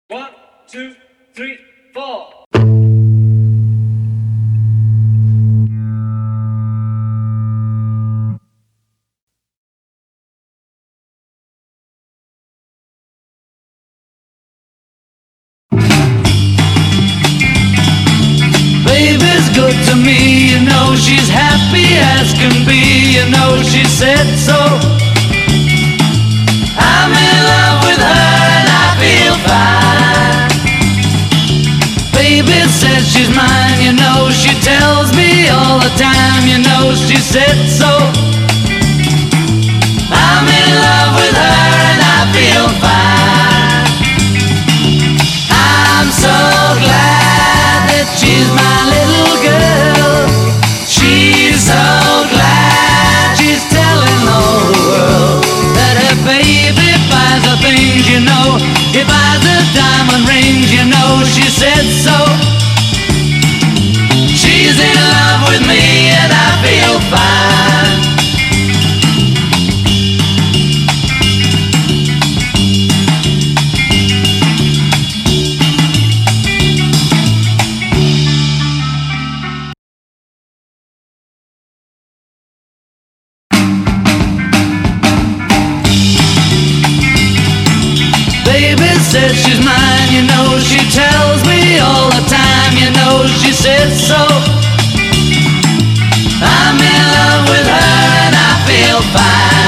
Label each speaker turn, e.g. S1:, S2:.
S1: One, two, three, four.
S2: Baby's good to me, you know she's happy as can be, you know she said so. I'm in love with her and I feel fine. Baby says she's mine, you know she tells me all the time, you know she said so. I'm in love with her and I feel fine. I'm so glad that she's my little girl. She's so glad she's telling the whole world that her baby buys her things, you know. He buys her diamond rings, you know she said so. She's in love with me and I feel fine. Baby says she's mine, you know she tells me all the time, you know she says so. I'm in love with her and I feel fine.